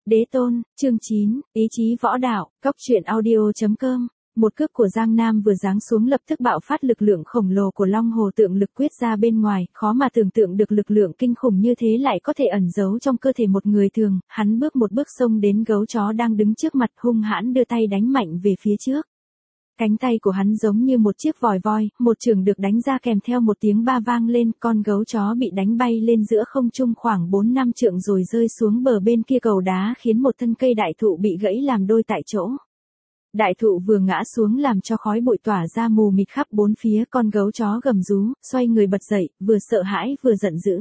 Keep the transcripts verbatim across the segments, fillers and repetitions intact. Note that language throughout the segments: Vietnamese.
Đế tôn, chương chín, ý chí võ đạo, cóc truyện audio.com. Một cước của Giang Nam vừa giáng xuống lập tức bạo phát lực lượng khổng lồ của Long Hồ Tượng Lực Quyết ra bên ngoài, khó mà tưởng tượng được lực lượng kinh khủng như thế lại có thể ẩn giấu trong cơ thể một người thường. Hắn bước một bước xông đến gấu chó đang đứng trước mặt, hung hãn đưa tay đánh mạnh về phía trước. Cánh tay của hắn giống như một chiếc vòi voi, một chưởng được đánh ra kèm theo một tiếng ba vang lên, con gấu chó bị đánh bay lên giữa không trung khoảng bốn năm trượng rồi rơi xuống bờ bên kia cầu đá, khiến một thân cây đại thụ bị gãy làm đôi tại chỗ. Đại thụ vừa ngã xuống làm cho khói bụi tỏa ra mù mịt khắp bốn phía, con gấu chó gầm rú, xoay người bật dậy, vừa sợ hãi vừa giận dữ.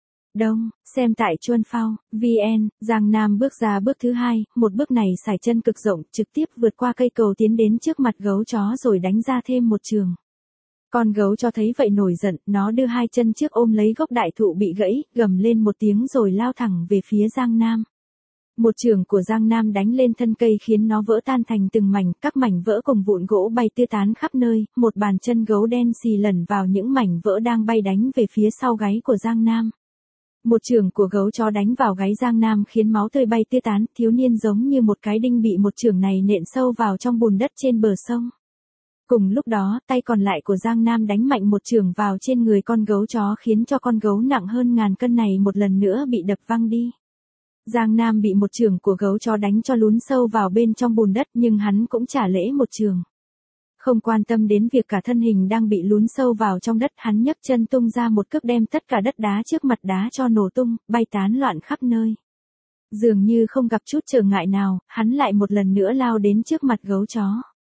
Đông, xem tại Chuân Phao, vn, Giang Nam bước ra bước thứ hai, một bước này sải chân cực rộng, trực tiếp vượt qua cây cầu tiến đến trước mặt gấu chó rồi đánh ra thêm một trường. Con gấu chó thấy vậy nổi giận, nó đưa hai chân trước ôm lấy gốc đại thụ bị gãy, gầm lên một tiếng rồi lao thẳng về phía Giang Nam. Một trường của Giang Nam đánh lên thân cây khiến nó vỡ tan thành từng mảnh, các mảnh vỡ cùng vụn gỗ bay tứ tán khắp nơi, một bàn chân gấu đen xì lẩn vào những mảnh vỡ đang bay đánh về phía sau gáy của Giang Nam. Một trường của gấu chó đánh vào gáy Giang Nam khiến máu tươi bay tứ tán, thiếu niên giống như một cái đinh bị một trường này nện sâu vào trong bùn đất trên bờ sông. Cùng lúc đó, tay còn lại của Giang Nam đánh mạnh một trường vào trên người con gấu chó khiến cho con gấu nặng hơn ngàn cân này một lần nữa bị đập văng đi. Giang Nam bị một trường của gấu chó đánh cho lún sâu vào bên trong bùn đất nhưng hắn cũng trả lễ một trường. Không quan tâm đến việc cả thân hình đang bị lún sâu vào trong đất, hắn nhấc chân tung ra một cước đem tất cả đất đá trước mặt đá cho nổ tung, bay tán loạn khắp nơi. Dường như không gặp chút trở ngại nào, hắn lại một lần nữa lao đến trước mặt gấu chó.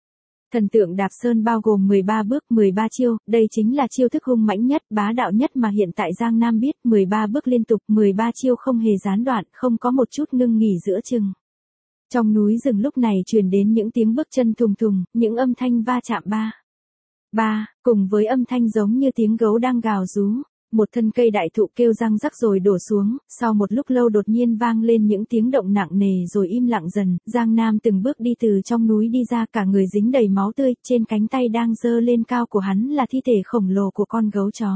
Thần tượng đạp sơn bao gồm mười ba bước, mười ba chiêu, đây chính là chiêu thức hung mãnh nhất, bá đạo nhất mà hiện tại Giang Nam biết, mười ba bước liên tục, mười ba chiêu không hề gián đoạn, không có một chút ngưng nghỉ giữa chừng. Trong núi rừng lúc này truyền đến những tiếng bước chân thùng thùng, những âm thanh va chạm ba. Ba, cùng với âm thanh giống như tiếng gấu đang gào rú. Một thân cây đại thụ kêu răng rắc rồi đổ xuống, sau một lúc lâu đột nhiên vang lên những tiếng động nặng nề rồi im lặng dần, Giang Nam từng bước đi từ trong núi đi ra, cả người dính đầy máu tươi, trên cánh tay đang giơ lên cao của hắn là thi thể khổng lồ của con gấu chó.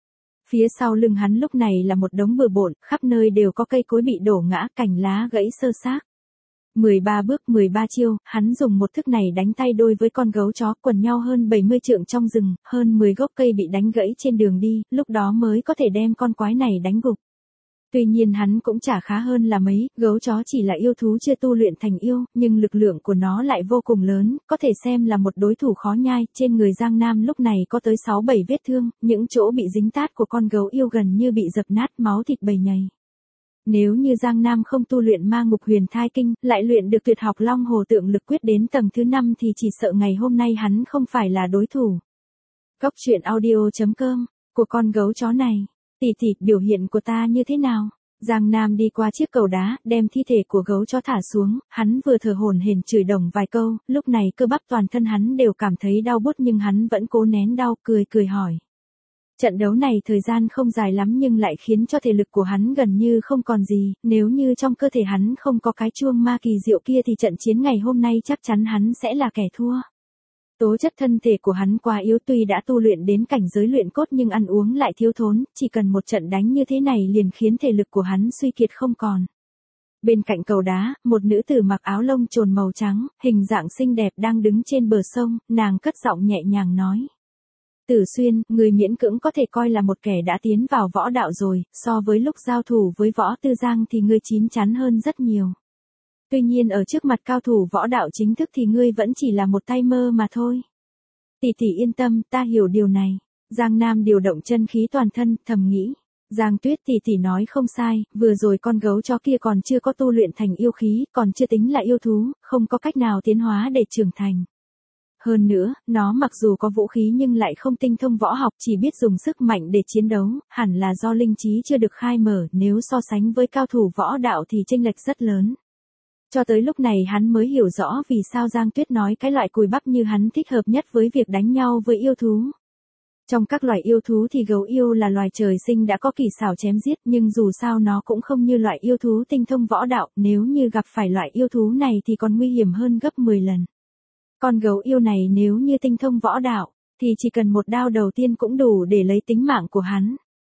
Phía sau lưng hắn lúc này là một đống bừa bộn, khắp nơi đều có cây cối bị đổ ngã, cành lá gãy xơ xác. mười ba bước, mười ba chiêu, hắn dùng một thức này đánh tay đôi với con gấu chó, quần nhau hơn bảy mươi trượng trong rừng, hơn mười gốc cây bị đánh gãy trên đường đi, lúc đó mới có thể đem con quái này đánh gục. Tuy nhiên hắn cũng chả khá hơn là mấy, gấu chó chỉ là yêu thú chưa tu luyện thành yêu, nhưng lực lượng của nó lại vô cùng lớn, có thể xem là một đối thủ khó nhai, trên người Giang Nam lúc này có tới sáu bảy vết thương, những chỗ bị dính tát của con gấu yêu gần như bị dập nát, máu thịt bầy nhầy. Nếu như Giang Nam không tu luyện Ma Ngục Huyền Thai Kinh, lại luyện được tuyệt học Long Hồ Tượng Lực Quyết đến tầng thứ năm thì chỉ sợ ngày hôm nay hắn không phải là đối thủ. Cóc truyện audio.com, của con gấu chó này, tỷ tỷ, biểu hiện của ta như thế nào? Giang Nam đi qua chiếc cầu đá, đem thi thể của gấu chó thả xuống, hắn vừa thở hổn hển chửi đồng vài câu, lúc này cơ bắp toàn thân hắn đều cảm thấy đau buốt nhưng hắn vẫn cố nén đau, cười cười hỏi. Trận đấu này thời gian không dài lắm nhưng lại khiến cho thể lực của hắn gần như không còn gì, nếu như trong cơ thể hắn không có cái chuông ma kỳ diệu kia thì trận chiến ngày hôm nay chắc chắn hắn sẽ là kẻ thua. Tố chất thân thể của hắn quá yếu, tuy đã tu luyện đến cảnh giới luyện cốt nhưng ăn uống lại thiếu thốn, chỉ cần một trận đánh như thế này liền khiến thể lực của hắn suy kiệt không còn. Bên cạnh cầu đá, một nữ tử mặc áo lông trồn màu trắng, hình dạng xinh đẹp đang đứng trên bờ sông, nàng cất giọng nhẹ nhàng nói. Tử Xuyên, người miễn cưỡng có thể coi là một kẻ đã tiến vào võ đạo rồi, so với lúc giao thủ với Võ Tư Giang thì ngươi chín chắn hơn rất nhiều. Tuy nhiên ở trước mặt cao thủ võ đạo chính thức thì ngươi vẫn chỉ là một tay mơ mà thôi. Tỷ tỷ yên tâm, ta hiểu điều này. Giang Nam điều động chân khí toàn thân, thầm nghĩ. Giang Tuyết tỷ tỷ nói không sai, vừa rồi con gấu chó kia còn chưa có tu luyện thành yêu khí, còn chưa tính là yêu thú, không có cách nào tiến hóa để trưởng thành. Hơn nữa, nó mặc dù có vũ khí nhưng lại không tinh thông võ học, chỉ biết dùng sức mạnh để chiến đấu, hẳn là do linh trí chưa được khai mở, nếu so sánh với cao thủ võ đạo thì chênh lệch rất lớn. Cho tới lúc này hắn mới hiểu rõ vì sao Giang Tuyết nói cái loại cùi bắp như hắn thích hợp nhất với việc đánh nhau với yêu thú. Trong các loài yêu thú thì gấu yêu là loài trời sinh đã có kỳ xảo chém giết, nhưng dù sao nó cũng không như loại yêu thú tinh thông võ đạo, nếu như gặp phải loại yêu thú này thì còn nguy hiểm hơn gấp mười lần. Con gấu yêu này nếu như tinh thông võ đạo, thì chỉ cần một đao đầu tiên cũng đủ để lấy tính mạng của hắn.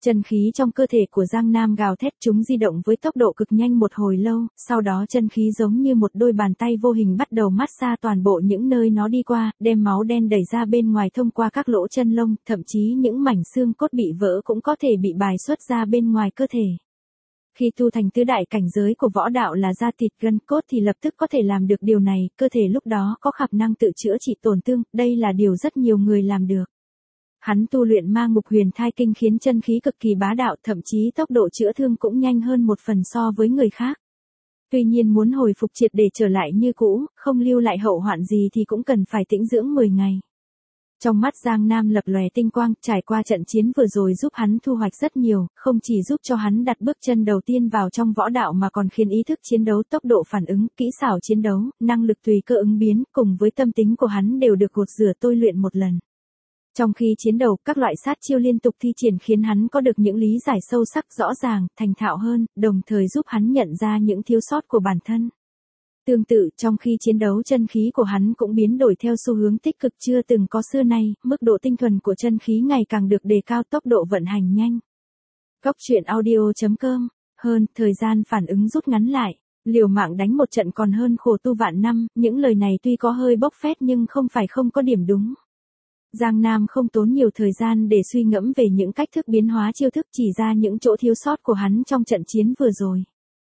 Chân khí trong cơ thể của Giang Nam gào thét, chúng di động với tốc độ cực nhanh một hồi lâu, sau đó chân khí giống như một đôi bàn tay vô hình bắt đầu massage toàn bộ những nơi nó đi qua, đem máu đen đẩy ra bên ngoài thông qua các lỗ chân lông, thậm chí những mảnh xương cốt bị vỡ cũng có thể bị bài xuất ra bên ngoài cơ thể. Khi tu thành tứ đại cảnh giới của võ đạo là da thịt gân cốt thì lập tức có thể làm được điều này, cơ thể lúc đó có khả năng tự chữa trị tổn thương, đây là điều rất nhiều người làm được. Hắn tu luyện Ma Ngục Huyền Thai Kinh khiến chân khí cực kỳ bá đạo, thậm chí tốc độ chữa thương cũng nhanh hơn một phần so với người khác. Tuy nhiên muốn hồi phục triệt để trở lại như cũ, không lưu lại hậu hoạn gì thì cũng cần phải tĩnh dưỡng mười ngày. Trong mắt Giang Nam lập lòe tinh quang, trải qua trận chiến vừa rồi giúp hắn thu hoạch rất nhiều, không chỉ giúp cho hắn đặt bước chân đầu tiên vào trong võ đạo mà còn khiến ý thức chiến đấu, tốc độ phản ứng, kỹ xảo chiến đấu, năng lực tùy cơ ứng biến, cùng với tâm tính của hắn đều được gột rửa tôi luyện một lần. Trong khi chiến đấu, các loại sát chiêu liên tục thi triển khiến hắn có được những lý giải sâu sắc rõ ràng, thành thạo hơn, đồng thời giúp hắn nhận ra những thiếu sót của bản thân. Tương tự, trong khi chiến đấu chân khí của hắn cũng biến đổi theo xu hướng tích cực chưa từng có xưa nay, mức độ tinh thuần của chân khí ngày càng được đề cao, tốc độ vận hành nhanh. Góc truyện audio chấm com, hơn, thời gian phản ứng rút ngắn lại, liều mạng đánh một trận còn hơn khổ tu vạn năm, những lời này tuy có hơi bốc phét nhưng không phải không có điểm đúng. Giang Nam không tốn nhiều thời gian để suy ngẫm về những cách thức biến hóa chiêu thức, chỉ ra những chỗ thiếu sót của hắn trong trận chiến vừa rồi.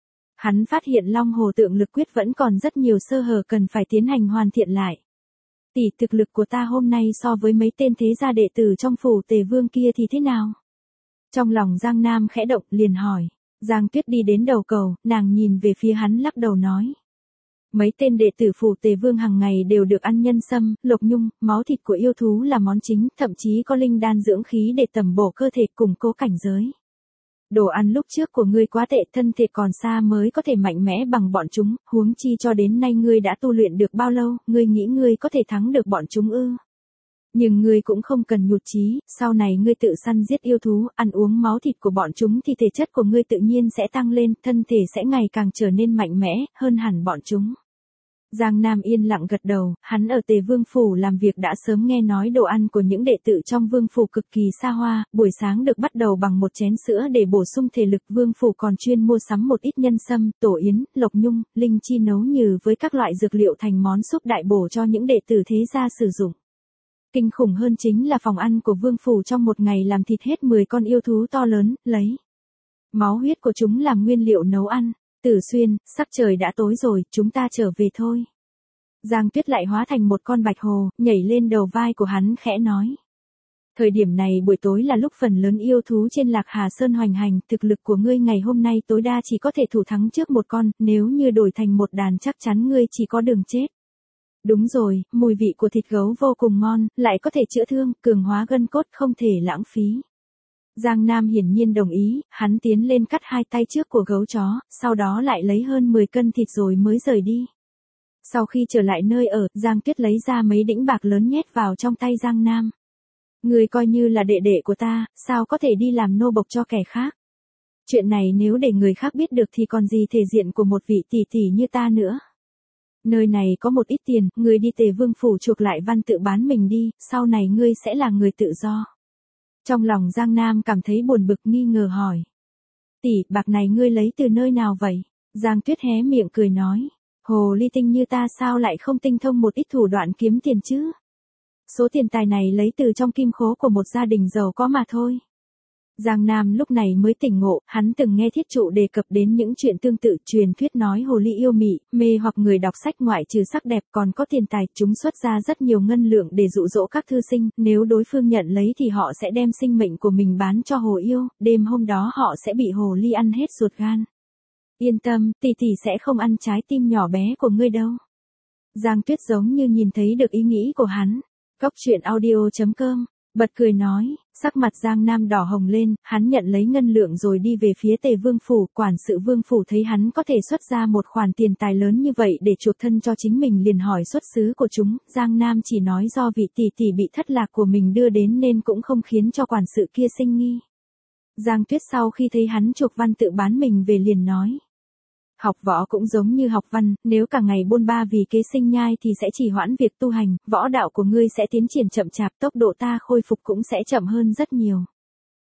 Hắn phát hiện Long Hồ Tượng Lực Quyết vẫn còn rất nhiều sơ hở cần phải tiến hành hoàn thiện lại. Tỷ, thực lực của ta hôm nay so với mấy tên thế gia đệ tử trong phủ Tề Vương kia thì thế nào? Trong lòng Giang Nam khẽ động, liền hỏi. Giang Tuyết đi đến đầu cầu, nàng nhìn về phía hắn lắc đầu nói. Mấy tên đệ tử phủ Tề Vương hàng ngày đều được ăn nhân sâm, lộc nhung, máu thịt của yêu thú là món chính, thậm chí có linh đan dưỡng khí để tầm bổ cơ thể, củng cố cảnh giới. Đồ ăn lúc trước của ngươi quá tệ, thân thể còn xa mới có thể mạnh mẽ bằng bọn chúng, huống chi cho đến nay ngươi đã tu luyện được bao lâu, ngươi nghĩ ngươi có thể thắng được bọn chúng ư? Nhưng ngươi cũng không cần nhụt chí, sau này ngươi tự săn giết yêu thú, ăn uống máu thịt của bọn chúng thì thể chất của ngươi tự nhiên sẽ tăng lên, thân thể sẽ ngày càng trở nên mạnh mẽ, hơn hẳn bọn chúng. Giang Nam yên lặng gật đầu, hắn ở Tề Vương Phủ làm việc đã sớm nghe nói đồ ăn của những đệ tử trong Vương Phủ cực kỳ xa hoa, buổi sáng được bắt đầu bằng một chén sữa để bổ sung thể lực. Vương Phủ còn chuyên mua sắm một ít nhân sâm, tổ yến, lộc nhung, linh chi nấu nhừ với các loại dược liệu thành món súp đại bổ cho những đệ tử thế gia sử dụng. Kinh khủng hơn chính là phòng ăn của Vương Phủ trong một ngày làm thịt hết mười con yêu thú to lớn, lấy máu huyết của chúng làm nguyên liệu nấu ăn. Tử Xuyên, sắc trời đã tối rồi, chúng ta trở về thôi. Giang Tuyết lại hóa thành một con bạch hồ, nhảy lên đầu vai của hắn khẽ nói. Thời điểm này buổi tối là lúc phần lớn yêu thú trên Lạc Hà Sơn hoành hành, thực lực của ngươi ngày hôm nay tối đa chỉ có thể thủ thắng trước một con, nếu như đổi thành một đàn chắc chắn ngươi chỉ có đường chết. Đúng rồi, mùi vị của thịt gấu vô cùng ngon, lại có thể chữa thương, cường hóa gân cốt, không thể lãng phí. Giang Nam hiển nhiên đồng ý, hắn tiến lên cắt hai tay trước của gấu chó, sau đó lại lấy hơn mười cân thịt rồi mới rời đi. Sau khi trở lại nơi ở, Giang Tuyết lấy ra mấy đĩnh bạc lớn nhét vào trong tay Giang Nam. Người coi như là đệ đệ của ta, sao có thể đi làm nô bộc cho kẻ khác? Chuyện này nếu để người khác biết được thì còn gì thể diện của một vị tỷ tỷ như ta nữa. Nơi này có một ít tiền, người đi Tề Vương Phủ chuộc lại văn tự bán mình đi, sau này ngươi sẽ là người tự do. Trong lòng Giang Nam cảm thấy buồn bực, nghi ngờ hỏi. Tỷ, bạc này ngươi lấy từ nơi nào vậy? Giang Tuyết hé miệng cười nói. Hồ ly tinh như ta sao lại không tinh thông một ít thủ đoạn kiếm tiền chứ? Số tiền tài này lấy từ trong kim khố của một gia đình giàu có mà thôi. Giang Nam lúc này mới tỉnh ngộ, hắn từng nghe thiết trụ đề cập đến những chuyện tương tự, truyền thuyết nói hồ ly yêu mị, mê hoặc người đọc sách, ngoại trừ sắc đẹp còn có tiền tài, chúng xuất ra rất nhiều ngân lượng để dụ dỗ các thư sinh, nếu đối phương nhận lấy thì họ sẽ đem sinh mệnh của mình bán cho hồ yêu, đêm hôm đó họ sẽ bị hồ ly ăn hết ruột gan. Yên tâm, tỷ tỷ sẽ không ăn trái tim nhỏ bé của ngươi đâu. Giang Tuyết giống như nhìn thấy được ý nghĩ của hắn. Góc truyện audio chấm com, bật cười nói, sắc mặt Giang Nam đỏ hồng lên, hắn nhận lấy ngân lượng rồi đi về phía Tề Vương Phủ. Quản sự Vương Phủ thấy hắn có thể xuất ra một khoản tiền tài lớn như vậy để chuộc thân cho chính mình liền hỏi xuất xứ của chúng. Giang Nam chỉ nói do vị tỷ tỷ bị thất lạc của mình đưa đến nên cũng không khiến cho quản sự kia sinh nghi. Giang Tuyết sau khi thấy hắn chuộc văn tự bán mình về liền nói. Học võ cũng giống như học văn, nếu cả ngày bôn ba vì kế sinh nhai thì sẽ trì hoãn việc tu hành, võ đạo của ngươi sẽ tiến triển chậm chạp, tốc độ ta khôi phục cũng sẽ chậm hơn rất nhiều.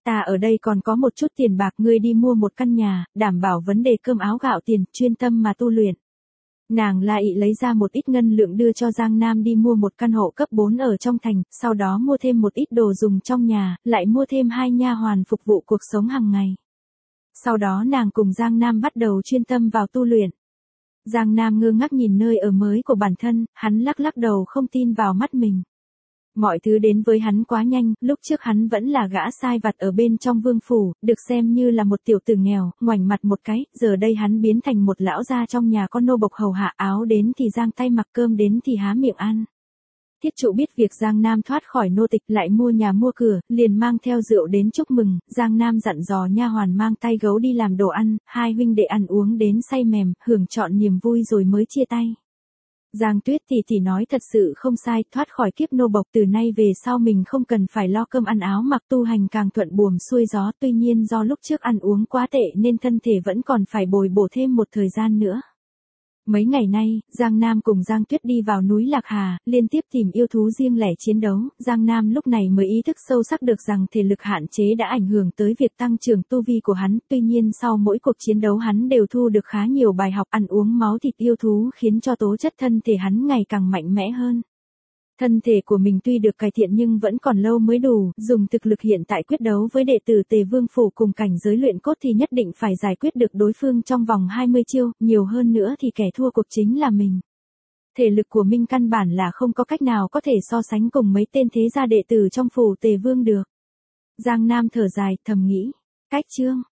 Ta ở đây còn có một chút tiền bạc, ngươi đi mua một căn nhà, đảm bảo vấn đề cơm áo gạo tiền, chuyên tâm mà tu luyện. Nàng La Ị lấy ra một ít ngân lượng đưa cho Giang Nam đi mua một căn hộ cấp bốn ở trong thành, sau đó mua thêm một ít đồ dùng trong nhà, lại mua thêm hai nha hoàn phục vụ cuộc sống hàng ngày. Sau đó nàng cùng Giang Nam bắt đầu chuyên tâm vào tu luyện. Giang Nam ngơ ngác nhìn nơi ở mới của bản thân, hắn lắc lắc đầu không tin vào mắt mình. Mọi thứ đến với hắn quá nhanh, lúc trước hắn vẫn là gã sai vặt ở bên trong vương phủ, được xem như là một tiểu tử nghèo, ngoảnh mặt một cái, giờ đây hắn biến thành một lão gia trong nhà con nô bộc hầu hạ, áo đến thì giang tay mặc, cơm đến thì há miệng ăn. Thiết trụ biết việc Giang Nam thoát khỏi nô tịch, lại mua nhà mua cửa, liền mang theo rượu đến chúc mừng. Giang Nam dặn dò nha hoàn mang tay gấu đi làm đồ ăn, hai huynh đệ ăn uống đến say mềm, hưởng trọn niềm vui rồi mới chia tay. Giang Tuyết thì thì nói thật sự không sai, thoát khỏi kiếp nô bộc, từ nay về sau mình không cần phải lo cơm ăn áo mặc, tu hành càng thuận buồm xuôi gió. Tuy nhiên do lúc trước ăn uống quá tệ nên thân thể vẫn còn phải bồi bổ thêm một thời gian nữa. Mấy ngày nay, Giang Nam cùng Giang Tuyết đi vào núi Lạc Hà, liên tiếp tìm yêu thú riêng lẻ chiến đấu. Giang Nam lúc này mới ý thức sâu sắc được rằng thể lực hạn chế đã ảnh hưởng tới việc tăng trưởng tu vi của hắn. Tuy nhiên sau mỗi cuộc chiến đấu hắn đều thu được khá nhiều bài học. Ăn uống máu thịt yêu thú khiến cho tố chất thân thể hắn ngày càng mạnh mẽ hơn. Thân thể của mình tuy được cải thiện nhưng vẫn còn lâu mới đủ, dùng thực lực hiện tại quyết đấu với đệ tử Tề Vương Phủ cùng cảnh giới luyện cốt thì nhất định phải giải quyết được đối phương trong vòng hai mươi chiêu, nhiều hơn nữa thì kẻ thua cuộc chính là mình. Thể lực của mình căn bản là không có cách nào có thể so sánh cùng mấy tên thế gia đệ tử trong phủ Tề Vương được. Giang Nam thở dài, thầm nghĩ, cách chương.